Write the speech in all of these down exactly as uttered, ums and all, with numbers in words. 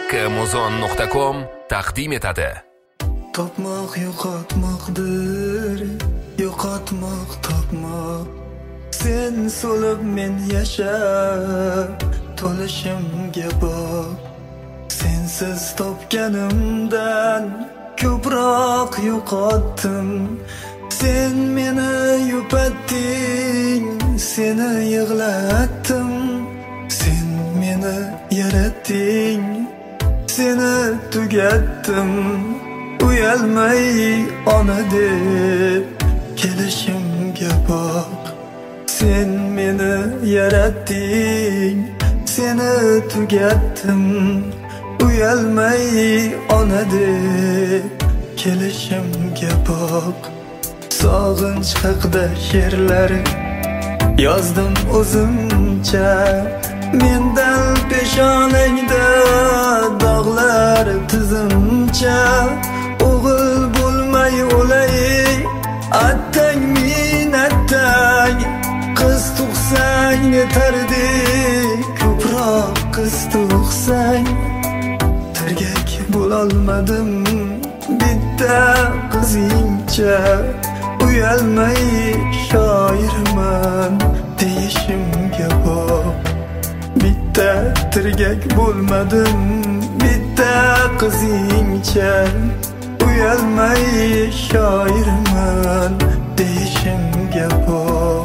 Amazon nuqta com taqdim etadi. Topmoq yo'qotmoqdir, yo'qotmoq topmoq. Sen so'lib men yashab, to'lishimga bor. Sensiz topganimdan ko'proq yo'qotdim. Sen meni yupatding, seni yig'latdim. Sen meni yaratding, seni tugatdim. Uyalmay ona deb kelishimga bak. Sen meni yaratding, seni tugatdim. Uyalmay ona deb kelishimga bak. Sog'inch haqida she'rlar yozdim o'zimcha. Mendan peshonangda dog'lar tizimcha. O'g'il bo'lmay o'lay, attang min attang. Qiz tug'sang netardek, ko'proq qiz tug'sang. Tirgak bo'lolmadim bitta qizingcha. Uyalmay shoirman deyishimga bor. Bitta tirgak bo'lmadim bitta qizingcha. Uyalmay shoirman deyishimga bor.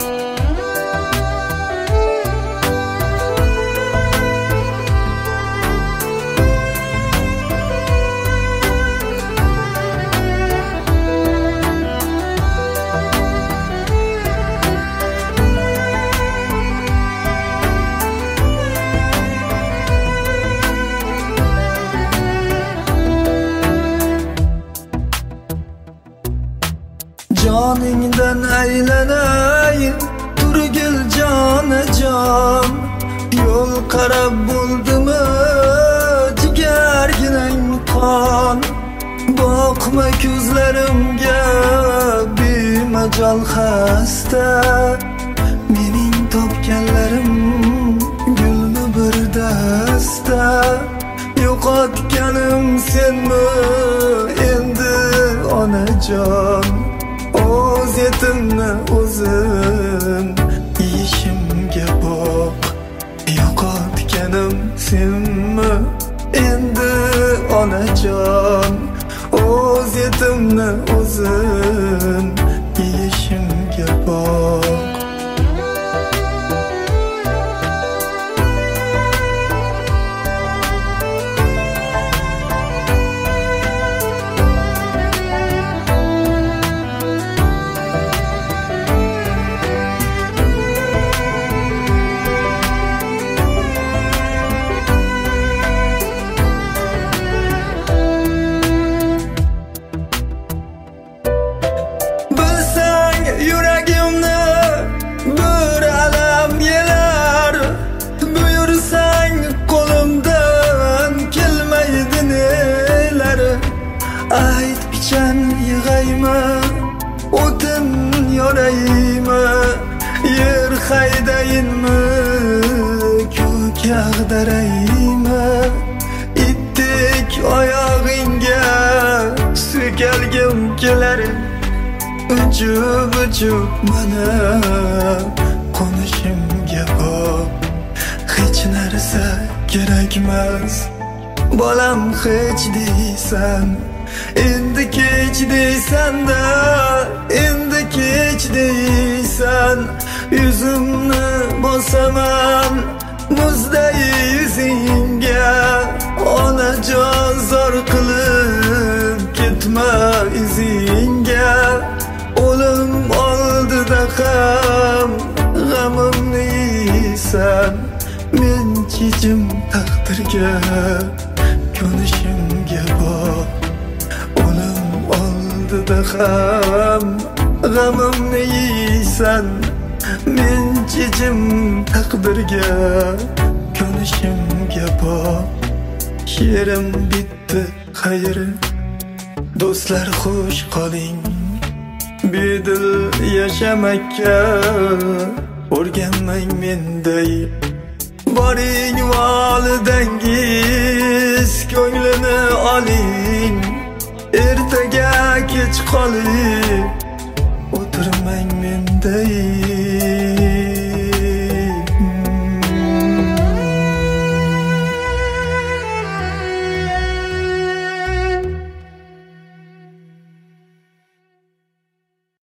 Joningdan aylanay, turgil jonajon. Yo'l qarab bo'ldimi jigarginang qon. Boqma ko'zlarimga bemajol xasta. Mening topganlarim gulmi bir dasta. Yo'qotganim senmi endi onajon. O'z etimni o'zim yeyishimga bak. Yo'qotganim senmi endi onajon. O'z etimni o'zim yeyishimga bak. Ayt pichan yig'ayma, o'tin yorayma. Yer haydayinmi, ko'k yag'darayma. Itdek oyog'ingga sukalgim kelar. Uchib-uchib mana qo'nishimga bor. Hech narsa kerakmas, bolam hech deysan. Endi kech deysan-da, endi kech deysan. Yuzimni bosaman muzday yuzingga. Onajon zor qilib ketma izingga. O'lim oldida ham g'amimni yeysan. Men chechim taqdirga ko'nishimga bor. Oldida ham g'amimni yeysan. Men chechim taqdirga ko'nishimga bor. She'rim bitdi, xayr do'stlar, xush qoling. Bedil yashamakka o'rganmang menday. Boring volidangiz ko'nglini oling, ertaga kech qoling, o'tirmang menday